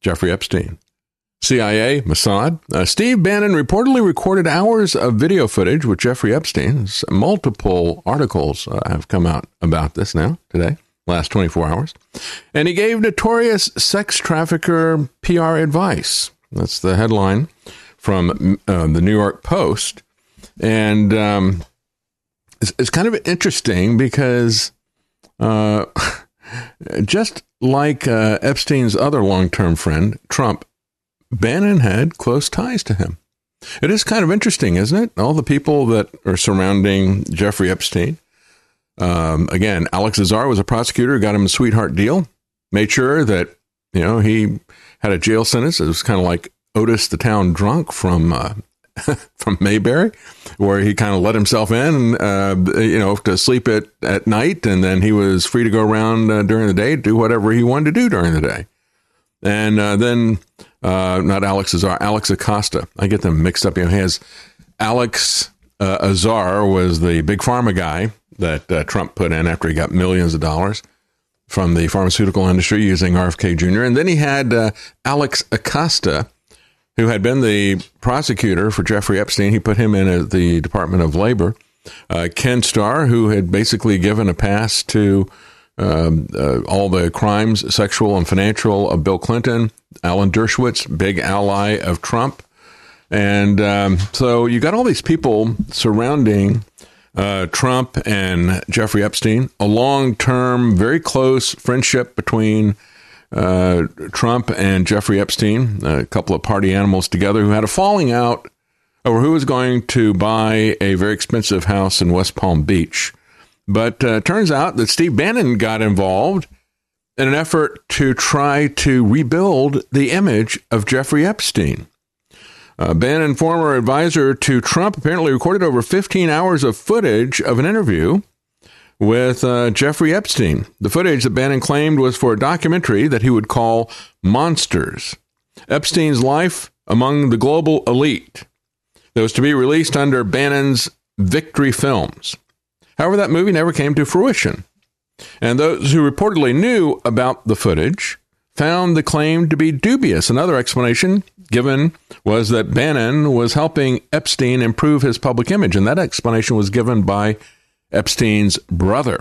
Jeffrey Epstein. CIA, Mossad. Steve Bannon reportedly recorded hours of video footage with Jeffrey Epstein. Multiple articles have come out about this now, today, last 24 hours. And he gave notorious sex trafficker PR advice. That's the headline from the New York Post. And it's kind of interesting because just like Epstein's other long-term friend, Trump, Bannon had close ties to him. It is kind of interesting, isn't it? All the people that are surrounding Jeffrey Epstein. Again, Alex Azar was a prosecutor, got him a sweetheart deal, made sure that, he had a jail sentence. It was kind of like Otis the Town Drunk from Mayberry, where he kind of let himself in, to sleep at night, and then he was free to go around during the day, do whatever he wanted to do during the day. And then, not Alex Azar, Alex Acosta. I get them mixed up. He has Alex Azar was the big pharma guy that Trump put in after he got millions of dollars from the pharmaceutical industry using RFK Jr. And then he had Alex Acosta, who had been the prosecutor for Jeffrey Epstein. He put him in at the Department of Labor. Ken Starr, who had basically given a pass to all the crimes, sexual and financial, of Bill Clinton. Alan Dershowitz, big ally of Trump. And so you got all these people surrounding Trump and Jeffrey Epstein, a long-term, very close friendship between Trump and Jeffrey Epstein, a couple of party animals together who had a falling out over who was going to buy a very expensive house in West Palm Beach. But turns out that Steve Bannon got involved in an effort to try to rebuild the image of Jeffrey Epstein. Bannon, former advisor to Trump, apparently recorded over 15 hours of footage of an interview with Jeffrey Epstein. The footage that Bannon claimed was for a documentary that he would call Monsters, Epstein's Life Among the Global Elite, that was to be released under Bannon's Victory Films. However, that movie never came to fruition. And those who reportedly knew about the footage found the claim to be dubious. Another explanation given was that Bannon was helping Epstein improve his public image, and that explanation was given by Epstein's brother.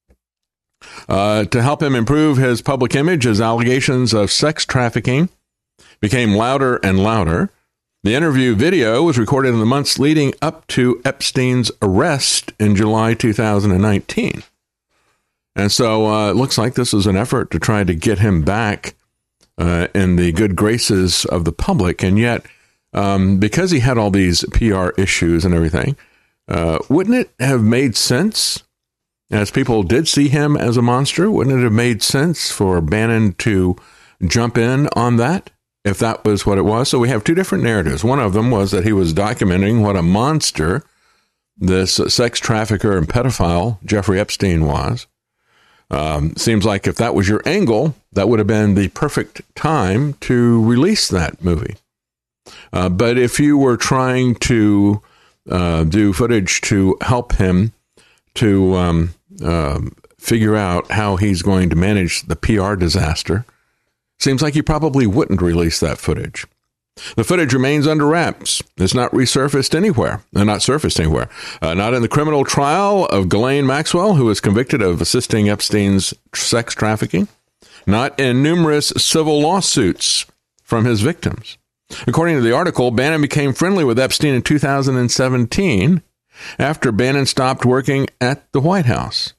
To help him improve his public image, his allegations of sex trafficking became louder and louder. The interview video was recorded in the months leading up to Epstein's arrest in July 2019. And so it looks like this was an effort to try to get him back in the good graces of the public. And yet, because he had all these PR issues and everything, wouldn't it have made sense, as people did see him as a monster, wouldn't it have made sense for Bannon to jump in on that, if that was what it was? So we have two different narratives. One of them was that he was documenting what a monster this sex trafficker and pedophile Jeffrey Epstein was. Seems like if that was your angle, that would have been the perfect time to release that movie. But if you were trying to do footage to help him to figure out how he's going to manage the PR disaster, seems like you probably wouldn't release that footage. The footage remains under wraps. It's not resurfaced anywhere. Not surfaced anywhere. Not in the criminal trial of Ghislaine Maxwell, who was convicted of assisting Epstein's sex trafficking. Not in numerous civil lawsuits from his victims. According to the article, Bannon became friendly with Epstein in 2017 after Bannon stopped working at the White House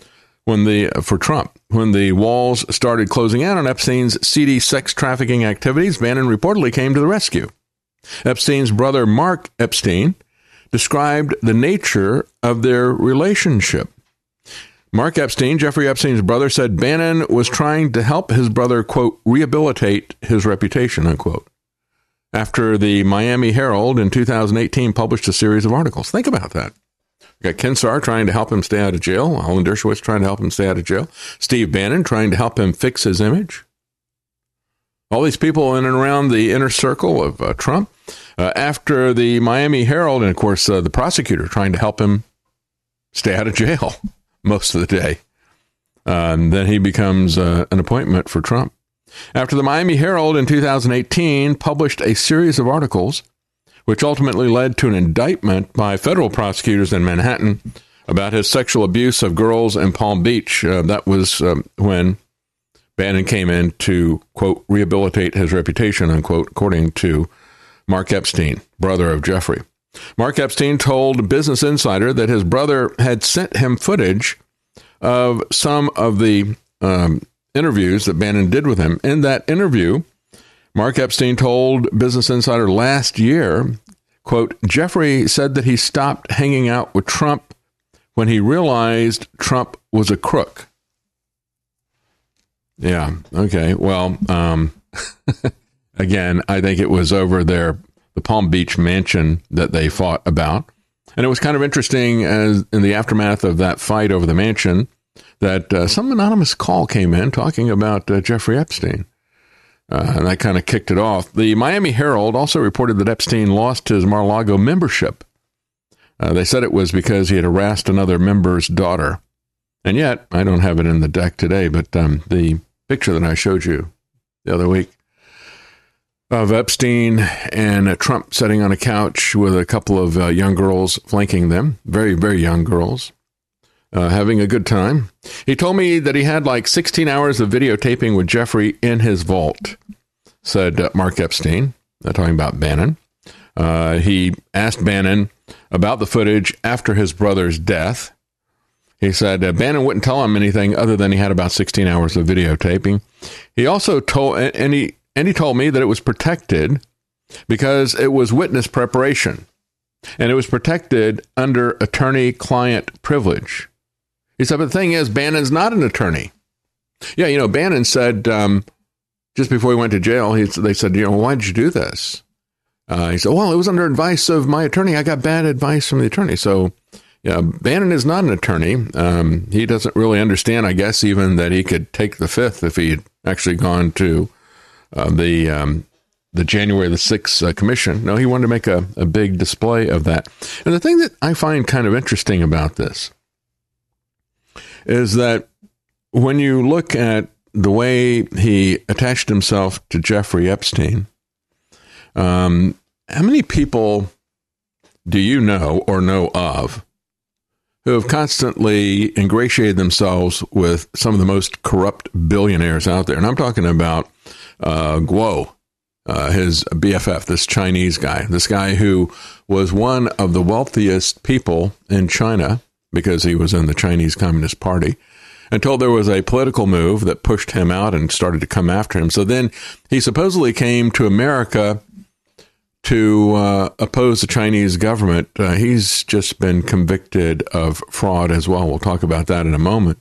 for Trump. When the walls started closing in on Epstein's seedy sex trafficking activities, Bannon reportedly came to the rescue. Epstein's brother, Mark Epstein, described the nature of their relationship. Mark Epstein, Jeffrey Epstein's brother, said Bannon was trying to help his brother, quote, rehabilitate his reputation, unquote, after the Miami Herald in 2018 published a series of articles. Think about that. We got Ken Starr trying to help him stay out of jail. Alan Dershowitz trying to help him stay out of jail. Steve Bannon trying to help him fix his image. All these people in and around the inner circle of Trump. After the Miami Herald, and of course the prosecutor trying to help him stay out of jail most of the day. Then he becomes an appointment for Trump. after the Miami Herald in 2018 published a series of articles which ultimately led to an indictment by federal prosecutors in Manhattan about his sexual abuse of girls in Palm Beach. That was when Bannon came in to, quote, rehabilitate his reputation, unquote, according to Mark Epstein, brother of Jeffrey. Mark Epstein told Business Insider that his brother had sent him footage of some of the interviews that Bannon did with him. In that interview, Mark Epstein told Business Insider last year, quote, Jeffrey said that he stopped hanging out with Trump when he realized Trump was a crook. Yeah, okay. Well, again, I think it was over there, the Palm Beach mansion that they fought about. And it was kind of interesting as in the aftermath of that fight over the mansion that some anonymous call came in talking about Jeffrey Epstein. And that kind of kicked it off. The Miami Herald also reported that Epstein lost his Mar-a-Lago membership. They said it was because he had harassed another member's daughter. And yet, I don't have it in the deck today, but the picture that I showed you the other week of Epstein and Trump sitting on a couch with a couple of young girls flanking them, very, very young girls, having a good time. He told me that he had like 16 hours of videotaping with Jeffrey in his vault, said Mark Epstein, talking about Bannon. He asked Bannon about the footage after his brother's death. He said Bannon wouldn't tell him anything other than he had about 16 hours of videotaping. He also told, and he told me that it was protected because it was witness preparation, and it was protected under attorney-client privilege. He said, but the thing is, Bannon's not an attorney. Yeah, you know, Bannon said just before he went to jail, they said, you know, why did you do this? He said, well, it was under advice of my attorney. I got bad advice from the attorney. So, yeah, Bannon is not an attorney. He doesn't really understand, I guess, even that he could take the fifth if he'd actually gone to the January the 6th commission. No, he wanted to make a big display of that. And the thing that I find kind of interesting about this is that when you look at the way he attached himself to Jeffrey Epstein, how many people do you know or know of who have constantly ingratiated themselves with some of the most corrupt billionaires out there? And I'm talking about Guo, his BFF, this Chinese guy, this guy who was one of the wealthiest people in China because he was in the Chinese Communist Party, until there was a political move that pushed him out and started to come after him. So then he supposedly came to America to oppose the Chinese government. He's just been convicted of fraud as well. We'll talk about that in a moment.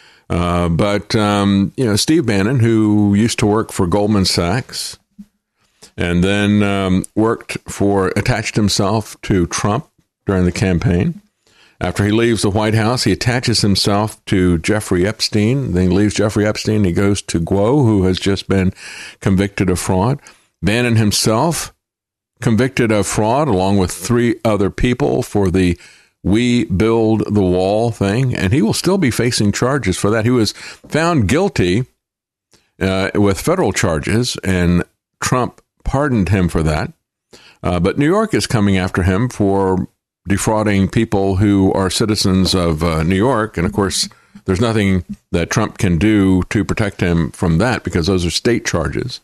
But Steve Bannon, who used to work for Goldman Sachs and then attached himself to Trump during the campaign. After he leaves the White House, he attaches himself to Jeffrey Epstein. Then he leaves Jeffrey Epstein. He goes to Guo, who has just been convicted of fraud. Bannon himself convicted of fraud, along with 3 other people for the We Build the Wall thing, and he will still be facing charges for that. He was found guilty with federal charges, and Trump pardoned him for that. But New York is coming after him for defrauding people who are citizens of New York, and of course, there's nothing that Trump can do to protect him from that because those are state charges.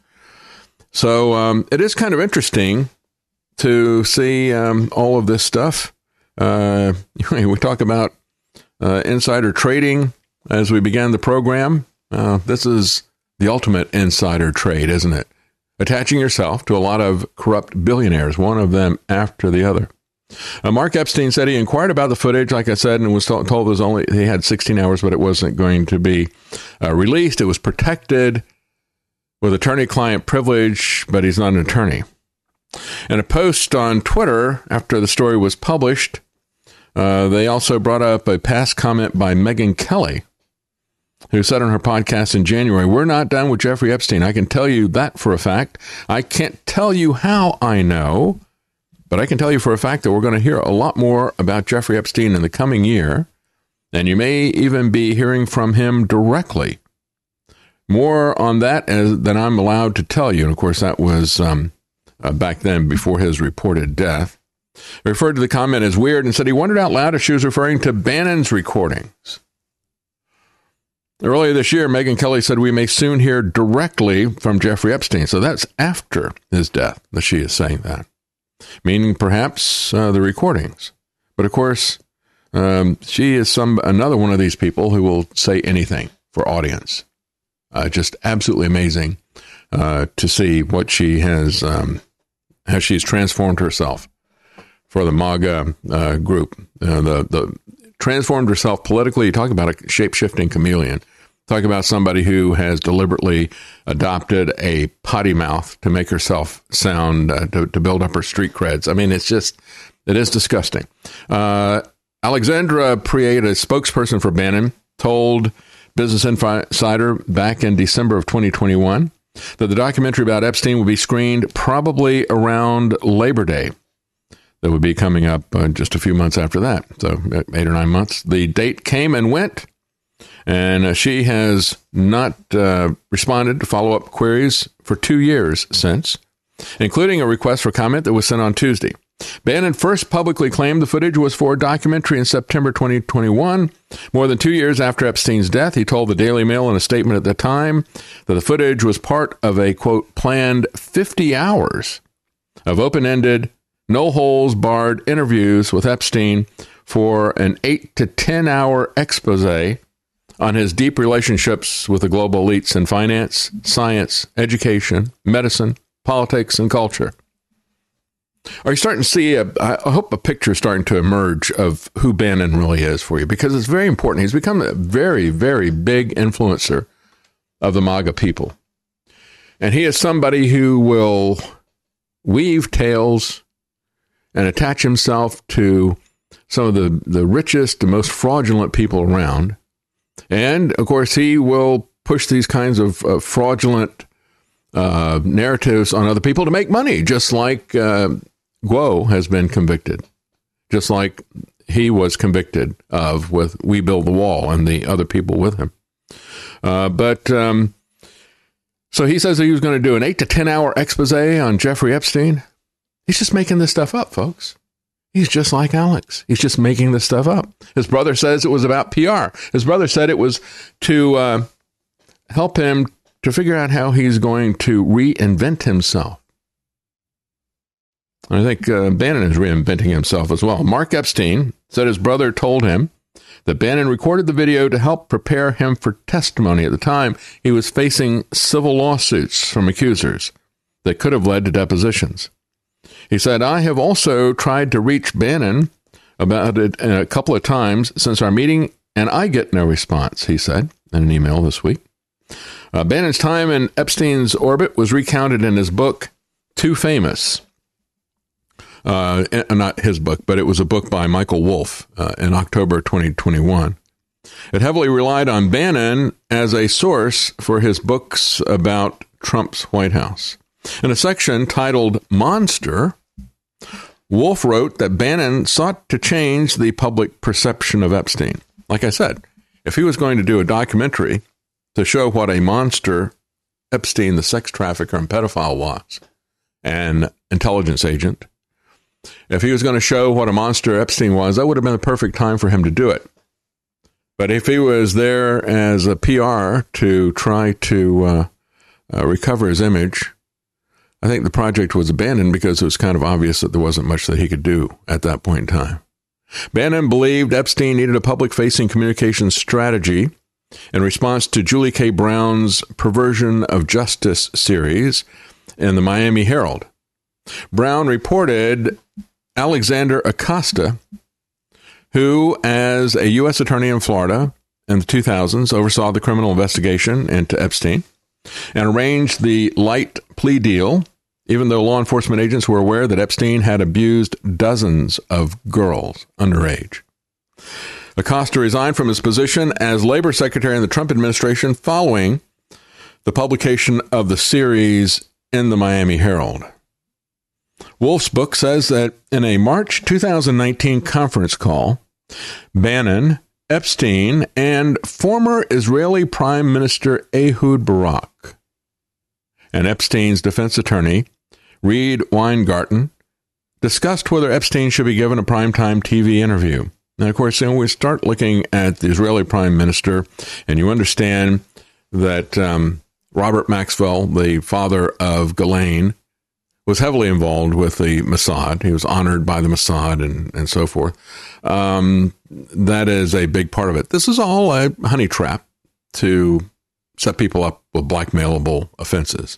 So it is kind of interesting to see all of this stuff. We talk about insider trading as we began the program. This is the ultimate insider trade, isn't it? Attaching yourself to a lot of corrupt billionaires, one of them after the other. Mark Epstein said he inquired about the footage, like I said, and was told he had 16 hours, but it wasn't going to be released. It was protected with attorney-client privilege, but he's not an attorney. In a post on Twitter after the story was published, they also brought up a past comment by Megyn Kelly, who said on her podcast in January, "We're not done with Jeffrey Epstein. I can tell you that for a fact. I can't tell you how I know, but I can tell you for a fact that we're going to hear a lot more about Jeffrey Epstein in the coming year, and you may even be hearing from him directly. More on that than I'm allowed to tell you. And of course, that was back then before his reported death. He referred to the comment as weird and said he wondered out loud if she was referring to Bannon's recordings. Earlier this year, Megyn Kelly said we may soon hear directly from Jeffrey Epstein. So that's after his death that she is saying that, meaning perhaps the recordings. But of course, she is another one of these people who will say anything for audience. Just absolutely amazing to see what she has, how she's transformed herself for the MAGA group. The transformed herself politically. You talk about a shape-shifting chameleon. Talk about somebody who has deliberately adopted a potty mouth to make herself sound, to build up her street creds. I mean, it is disgusting. Alexandra Priet, a spokesperson for Bannon, told Business Insider back in December of 2021 that the documentary about Epstein will be screened probably around Labor Day. That would be coming up just a few months after that, so 8 or 9 months. The date came and went, and she has not responded to follow-up queries for 2 years since, including a request for comment that was sent on Tuesday. Bannon first publicly claimed the footage was for a documentary in September 2021. More than 2 years after Epstein's death, he told the Daily Mail in a statement at the time that the footage was part of a, quote, planned 50 hours of open-ended, no-holes-barred interviews with Epstein for an 8 to 10-hour expose on his deep relationships with the global elites in finance, science, education, medicine, politics, and culture. Are you starting to see, I hope a picture is starting to emerge of who Bannon really is for you, because it's very important. He's become a very, very big influencer of the MAGA people. And he is somebody who will weave tales and attach himself to some of the richest and most fraudulent people around. And, of course, he will push these kinds of fraudulent narratives on other people to make money, just like Guo has been convicted, just like he was convicted of with We Build the Wall and the other people with him. So he says that he was going to do an 8 to 10 hour expose on Jeffrey Epstein. He's just making this stuff up, folks. He's just like Alex. He's just making this stuff up. His brother says it was about PR. His brother said it was to help him to figure out how he's going to reinvent himself. I think Bannon is reinventing himself as well. Mark Epstein said his brother told him that Bannon recorded the video to help prepare him for testimony. At the time, he was facing civil lawsuits from accusers that could have led to depositions. He said, I have also tried to reach Bannon about it a couple of times since our meeting, and I get no response, he said in an email this week. Bannon's time in Epstein's orbit was recounted in his book, Too Famous. Not his book, but it was a book by Michael Wolff in October 2021. It heavily relied on Bannon as a source for his books about Trump's White House. In a section titled Monster, Wolff wrote that Bannon sought to change the public perception of Epstein. Like I said, if he was going to do a documentary to show what a monster Epstein, the sex trafficker and pedophile, was, an intelligence agent, if he was going to show what a monster Epstein was, that would have been the perfect time for him to do it. But if he was there as a PR to try to recover his image, I think the project was abandoned because it was kind of obvious that there wasn't much that he could do at that point in time. Bannon believed Epstein needed a public-facing communications strategy in response to Julie K. Brown's Perversion of Justice series in the Miami Herald. Brown reported Alexander Acosta, who, as a U.S. attorney in Florida in the 2000s, oversaw the criminal investigation into Epstein and arranged the light plea deal, even though law enforcement agents were aware that Epstein had abused dozens of girls underage. Acosta resigned from his position as labor secretary in the Trump administration following the publication of the series in the Miami Herald. Wolff's book says that in a March 2019 conference call, Bannon Epstein and former Israeli Prime Minister Ehud Barak. And Epstein's defense attorney, Reed Weingarten, discussed whether Epstein should be given a primetime TV interview. And of course, when we start looking at the Israeli Prime Minister, and you understand that Robert Maxwell, the father of Ghislaine, was heavily involved with the Mossad. He was honored by the Mossad and so forth. That is a big part of it. This is all a honey trap to set people up with blackmailable offenses,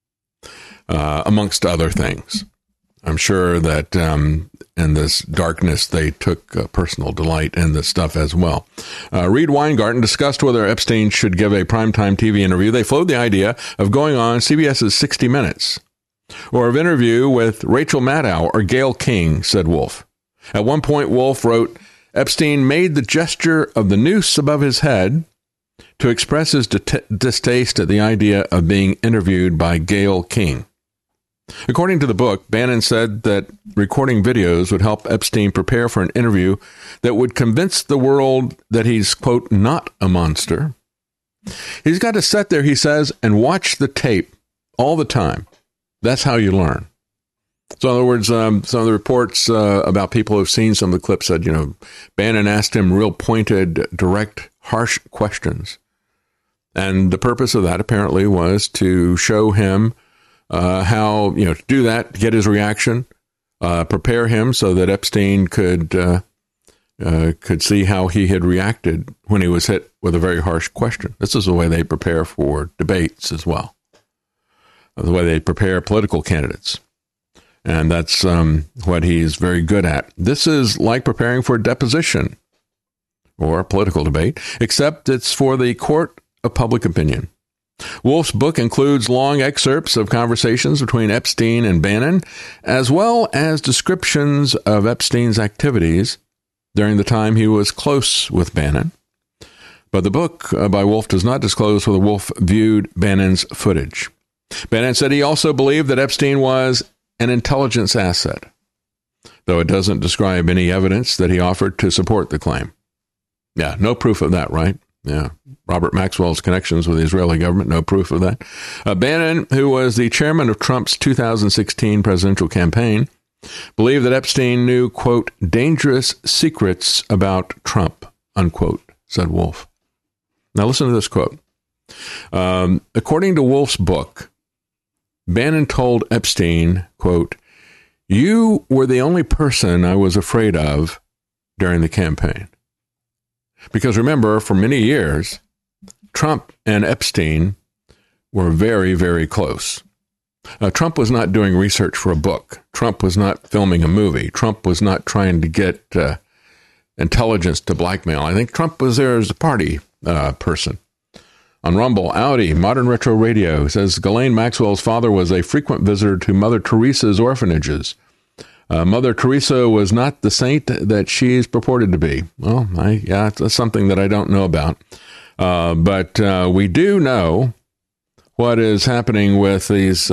amongst other things. I'm sure that in this darkness, they took personal delight in this stuff as well. Reed Weingarten discussed whether Epstein should give a primetime TV interview. They floated the idea of going on CBS's 60 Minutes or of interview with Rachel Maddow or Gayle King, said Wolf. At one point, Wolf wrote, Epstein made the gesture of the noose above his head to express his distaste at the idea of being interviewed by Gayle King. According to the book, Bannon said that recording videos would help Epstein prepare for an interview that would convince the world that he's, quote, not a monster. He's got to sit there, he says, and watch the tape all the time. That's how you learn. So in other words, some of the reports about people who've seen some of the clips said, Bannon asked him real pointed, direct, harsh questions. And the purpose of that apparently was to show him how, to do that, get his reaction, prepare him so that Epstein could see how he had reacted when he was hit with a very harsh question. This is the way they prepare for debates as well, the way they prepare political candidates. And that's what he's very good at. This is like preparing for a deposition or a political debate, except it's for the court of public opinion. Wolf's book includes long excerpts of conversations between Epstein and Bannon, as well as descriptions of Epstein's activities during the time he was close with Bannon. But the book by Wolf does not disclose whether Wolf viewed Bannon's footage. Bannon said he also believed that Epstein was an intelligence asset, though it doesn't describe any evidence that he offered to support the claim. Yeah, no proof of that, right? Yeah. Robert Maxwell's connections with the Israeli government, no proof of that. Bannon, who was the chairman of Trump's 2016 presidential campaign, believed that Epstein knew, quote, dangerous secrets about Trump, unquote, said Wolf. Now listen to this quote. According to Wolf's book, Bannon told Epstein, quote, you were the only person I was afraid of during the campaign. Because remember, for many years, Trump and Epstein were very, very close. Trump was not doing research for a book. Trump was not filming a movie. Trump was not trying to get intelligence to blackmail. I think Trump was there as a party person. On Rumble, Audi, Modern Retro Radio says Ghislaine Maxwell's father was a frequent visitor to Mother Teresa's orphanages. Mother Teresa was not the saint that she's purported to be. Well, that's something that I don't know about. But we do know what is happening with these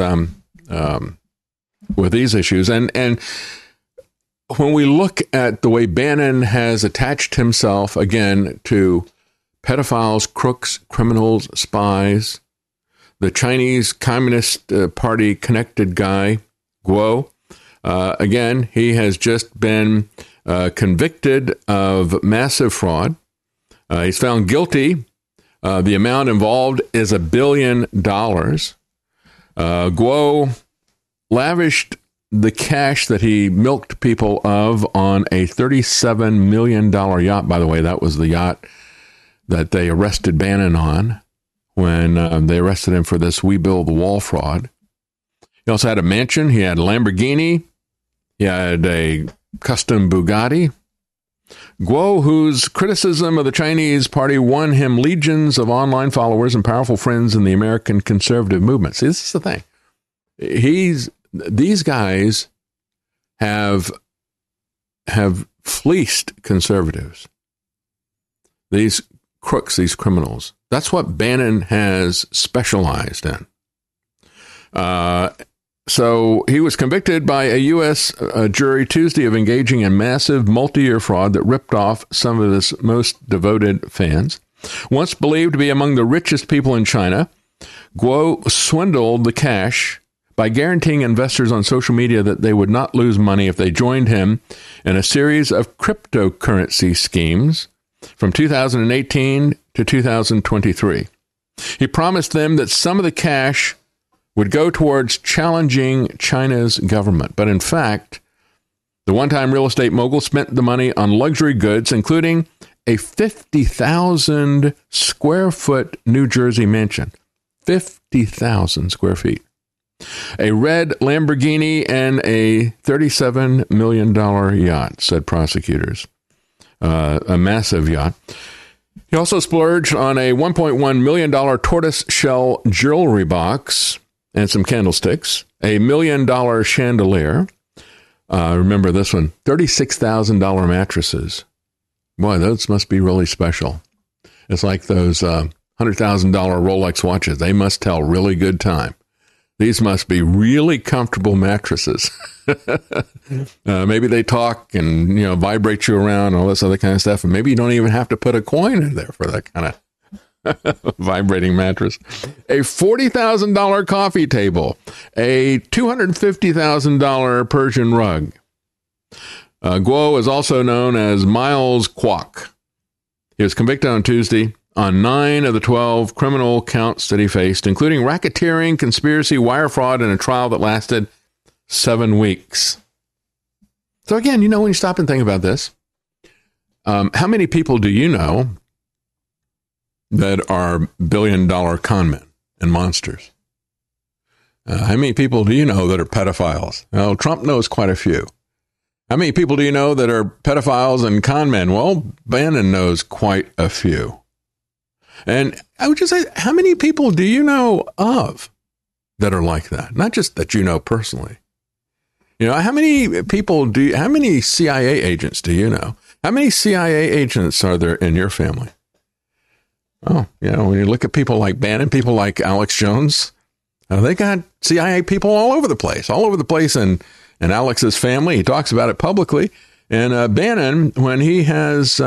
issues. And when we look at the way Bannon has attached himself, again, to pedophiles, crooks, criminals, spies, the Chinese Communist Party connected guy, Guo, again, he has just been convicted of massive fraud. He's found guilty. The amount involved is $1 billion. Guo lavished the cash that he milked people of on a $37 million yacht. By the way, that was the yacht that they arrested Bannon on when they arrested him for this We Build the Wall fraud. He also had a mansion. He had a Lamborghini. He had a custom Bugatti. Guo, whose criticism of the Chinese party won him legions of online followers and powerful friends in the American conservative movement. See, this is the thing. These guys have fleeced conservatives. These crooks, these criminals. That's what Bannon has specialized in. So he was convicted by a U.S. jury Tuesday of engaging in massive multi-year fraud that ripped off some of his most devoted fans. Once believed to be among the richest people in China, Guo swindled the cash by guaranteeing investors on social media that they would not lose money if they joined him in a series of cryptocurrency schemes from 2018 to 2023. He promised them that some of the cash would go towards challenging China's government. But in fact, the one-time real estate mogul spent the money on luxury goods, including a 50,000 square foot New Jersey mansion. 50,000 square feet. A red Lamborghini and a $37 million yacht, said prosecutors. A massive yacht. He also splurged on a $1.1 million tortoise shell jewelry box and some candlesticks, a $1 million chandelier. Remember this one, $36,000 mattresses. Boy, those must be really special. It's like those $100,000 Rolex watches. They must tell really good time. These must be really comfortable mattresses. Maybe they talk and, vibrate you around, all this other kind of stuff. And maybe you don't even have to put a coin in there for that kind of vibrating mattress. A $40,000 coffee table. A $250,000 Persian rug. Guo is also known as Miles Kwok. He was convicted on Tuesday on 9 of the 12 criminal counts that he faced, including racketeering, conspiracy, wire fraud, and a trial that lasted 7 weeks. So again, when you stop and think about this, how many people do you know that are billion-dollar con men and monsters? How many people do you know that are pedophiles? Well, Trump knows quite a few. How many people do you know that are pedophiles and con men? Well, Bannon knows quite a few. And I would just say, how many people do you know of that are like that? Not just that you know personally. How many people how many CIA agents do you know? How many CIA agents are there in your family? Oh, when you look at people like Bannon, people like Alex Jones, they got CIA people all over the place in Alex's family. He talks about it publicly. And Bannon, when he has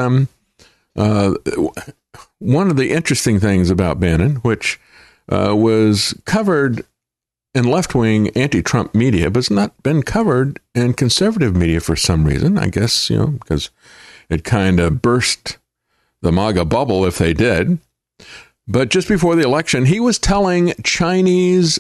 one of the interesting things about Bannon, which was covered in left-wing anti-Trump media, but it's not been covered in conservative media for some reason, I guess, because it kind of burst the MAGA bubble if they did. But just before the election, he was telling Chinese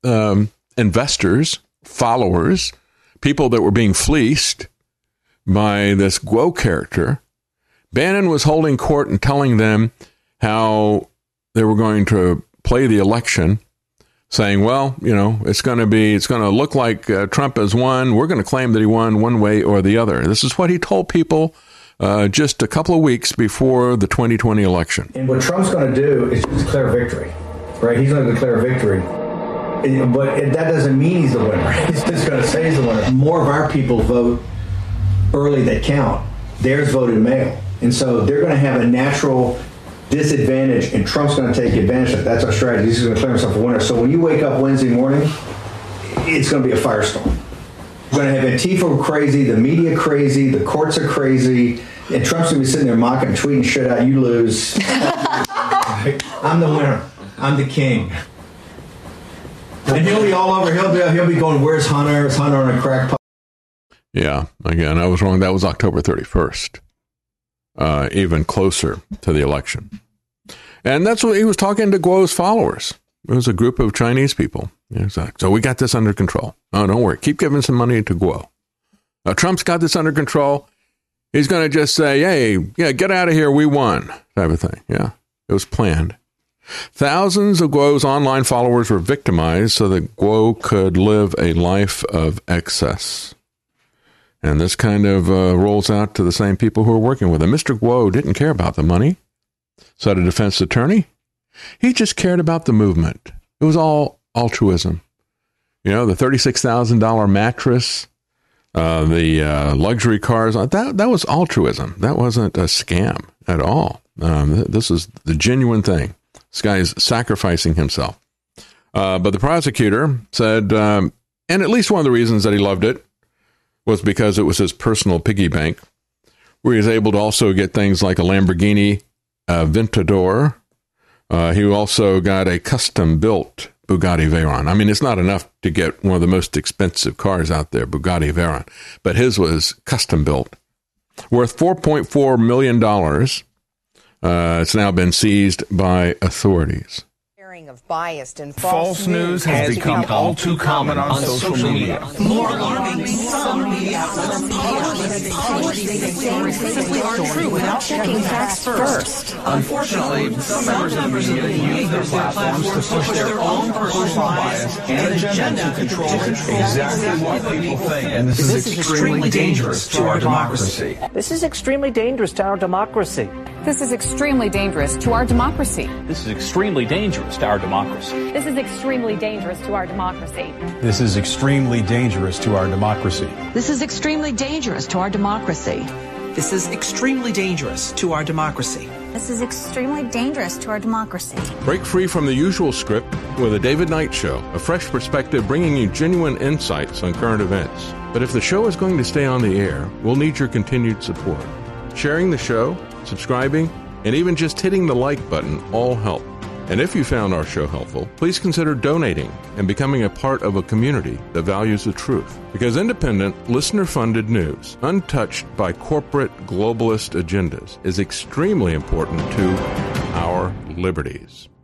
investors, followers, people that were being fleeced by this Guo character, Bannon was holding court and telling them how they were going to play the election, saying, well, it's going to look like Trump has won. We're going to claim that he won one way or the other. This is what he told people just a couple of weeks before the 2020 election. And what Trump's going to do is declare victory, right? He's going to declare victory. But that doesn't mean he's the winner. He's just going to say he's the winner. More of our people vote early that count. Theirs voted mail. And so they're going to have a natural disadvantage, and Trump's going to take advantage of it. That's our strategy. He's going to declare himself a winner. So when you wake up Wednesday morning, it's going to be a firestorm. We're going to have Antifa crazy, the media crazy, the courts are crazy, and Trump's going to be sitting there mocking, tweeting shit out, you lose. I'm the winner. I'm the king. And he'll be all over. He'll be going, where's Hunter? Is Hunter on a crack pipe? Yeah, again, I was wrong. That was October 31st. Even closer to the election. And that's what he was talking to Guo's followers. It was a group of Chinese people. So we got this under control. Oh, don't worry. Keep giving some money to Guo. Trump's got this under control. He's going to just say, hey, get out of here. We won, type of thing. Yeah, it was planned. Thousands of Guo's online followers were victimized so that Guo could live a life of excess. And this kind of rolls out to the same people who are working with him. Mr. Guo didn't care about the money, said a defense attorney. He just cared about the movement. It was all altruism. The $36,000 mattress, the luxury cars, that was altruism. That wasn't a scam at all. This is the genuine thing. This guy is sacrificing himself. But the prosecutor said And at least one of the reasons that he loved it was because it was his personal piggy bank, where he was able to also get things like a Lamborghini Aventador. He also got a custom-built Bugatti Veyron. I mean, it's not enough to get one of the most expensive cars out there, Bugatti Veyron, but his was custom-built. Worth $4.4 million. It's now been seized by authorities. Of biased and false news has become all too common on social media. More alarming, some media outlets simply aren't true without checking facts first. Unfortunately, some members of the media use their platforms to push their own personal bias and agenda to control exactly what people think. And this is extremely dangerous to our democracy. This is extremely dangerous to our democracy. This is extremely dangerous to our democracy. This is extremely dangerous to our democracy. This is extremely dangerous to our democracy. This is extremely dangerous to our democracy. This is extremely dangerous to our democracy. This is extremely dangerous to our democracy. This is extremely dangerous to our democracy. Break free from the usual script with a David Knight Show, a fresh perspective bringing you genuine insights on current events. But if the show is going to stay on the air, we'll need your continued support. Sharing the show, subscribing, and even just hitting the like button all help. And if you found our show helpful, please consider donating and becoming a part of a community that values the truth. Because independent, listener-funded news, untouched by corporate globalist agendas, is extremely important to our liberties.